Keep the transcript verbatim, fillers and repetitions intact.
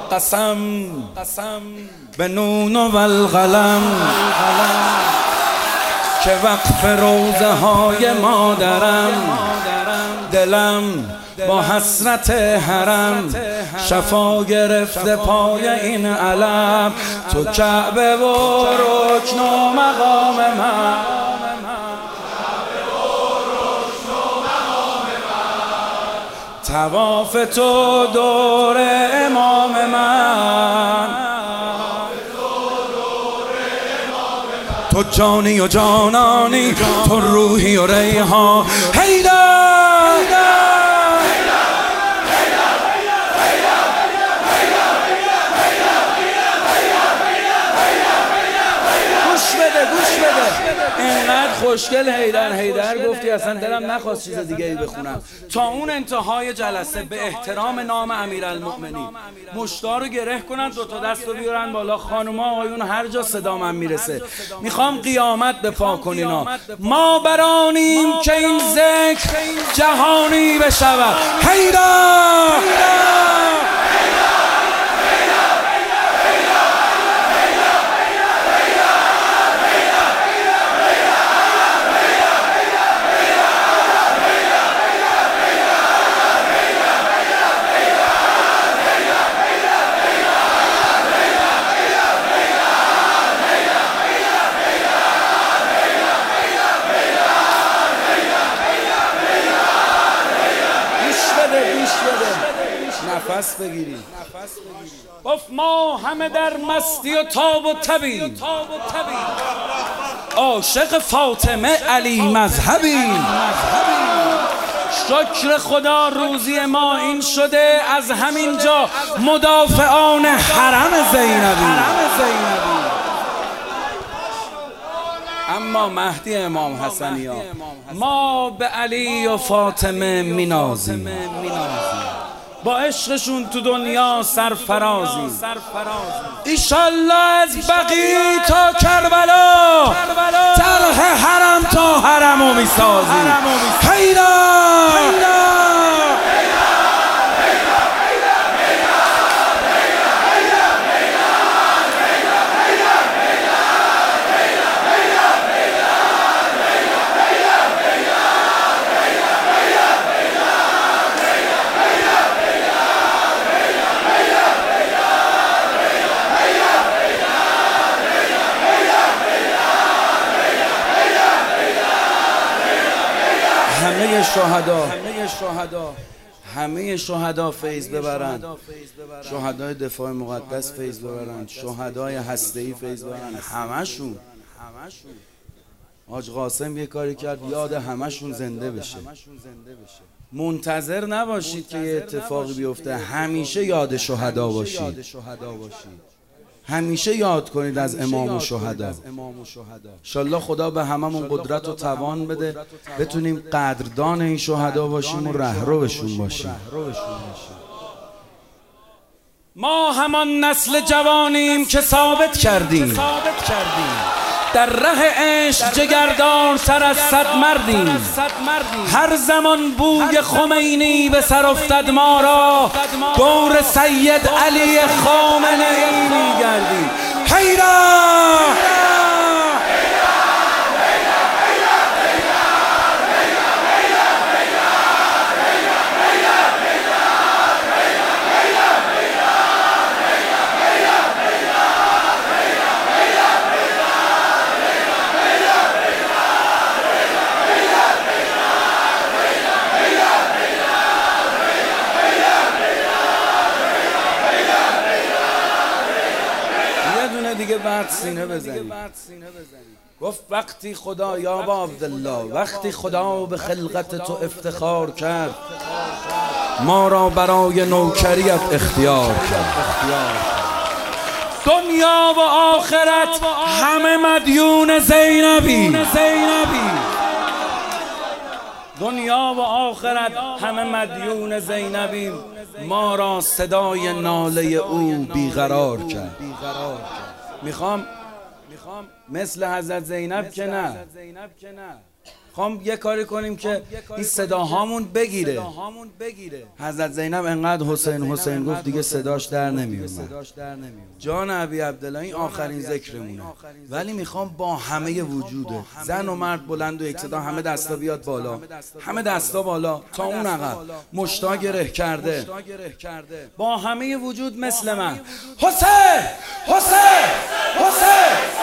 قسم قسم به نون و القلم که وقف روزه های مادرم، دلم با حسرت حرم شفا گرفته پای این علم. تو کعبه و رکن و مقام من، طواف تو دور امام من، تو جانی و جانانی، تو روحی و ریحان. حیدر اینقدر خوشگل حیدر حیدر گفتی اصلا دلم نخواست چیز دیگه ای بخونم. تا اون انتهای جلسه به احترام نام امیرالمؤمنین مشتا رو گره کنن، دوتا دست رو بیارن بالا. خانوما آقایون هر جا صدا من میرسه میخوام قیامت به پا کنینا. ما برانیم که این ذکر جهانی بشود. حیدر نفس بگیری. گفت ما همه در مستی و تاب و تبیم، عاشق فاطمه علی مذهبیم. شکر خدا روزی ما این شده از همین جا مدافعان حرم زینبی. اما مهدی امام حسنی ها ما به علی و فاطمه مینازیم، با عشقشون تو دنیا سرفرازیم. ایشالله از بقی تا کربلا طرح حرم تا حرمو میسازیم. حیدر همه شهدا همه شهدا فیض ببرن، شهدای دفاع مقدس فیض ببرن، شهدای هسته‌ای فیض ببرن، همشون. حاج قاسم یه کاری کرد یاد همشون زنده بشه. منتظر نباشید که یه اتفاقی بیفته، همیشه یاد شهدا باشید، همیشه یاد کنید از امام و شهدا. انشالله خدا به هممون قدرت و توان بده بتونیم قدردان این شهدا باشیم و رهروشون باشیم. ما همان نسل جوانیم که ثابت کردیم در ره عشق جگردان سر از صد مردیم. هر زمان بوی خمینی به سر افتد ما را دور سید علی خامنه‌ای می‌گردیم. حیدر دیگه بعد سینه بزنی. گفت وقتی خدا یا با عبدالله وقتی خدا به خلقت تو افتخار کرد ما را برای نوکریت اختیار کرد. دنیا و آخرت همه مدیون زینبی. دنیا و آخرت همه مدیون زینبیم. ما را صدای ناله او بیقرار کرد. میخوام مثل حضرت زینب که نه، خوام یه کاری کنیم که این صداهامون بگیره. حضرت زینب انقدر حسین حسین گفت دیگه صداش در نمیومد. جان ابی عبدالله این آخرین ذکرمونه، ولی میخوام با همه وجوده، زن و مرد بلند و یک صدا، همه دستا بیاد بالا، همه دستا بالا تا اون عقب، مشتا گره کرده، با همه وجود مثل من. حسین حسین حسین